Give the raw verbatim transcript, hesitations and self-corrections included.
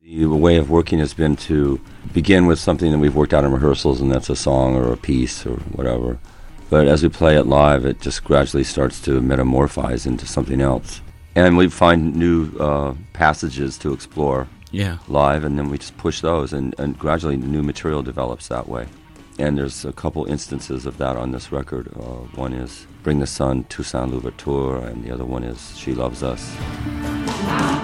The way of working has been to begin with something that we've worked out in rehearsals, and that's a song or a piece or whatever. But as we play it live, it just gradually starts to metamorphose into something else. And we find new uh, passages to explore yeah. live, and then we just push those, and, and gradually new material develops that way. And there's a couple instances of that on this record. Uh, one is Bring the Sun, Toussaint Louverture, and the other one is She Loves Us.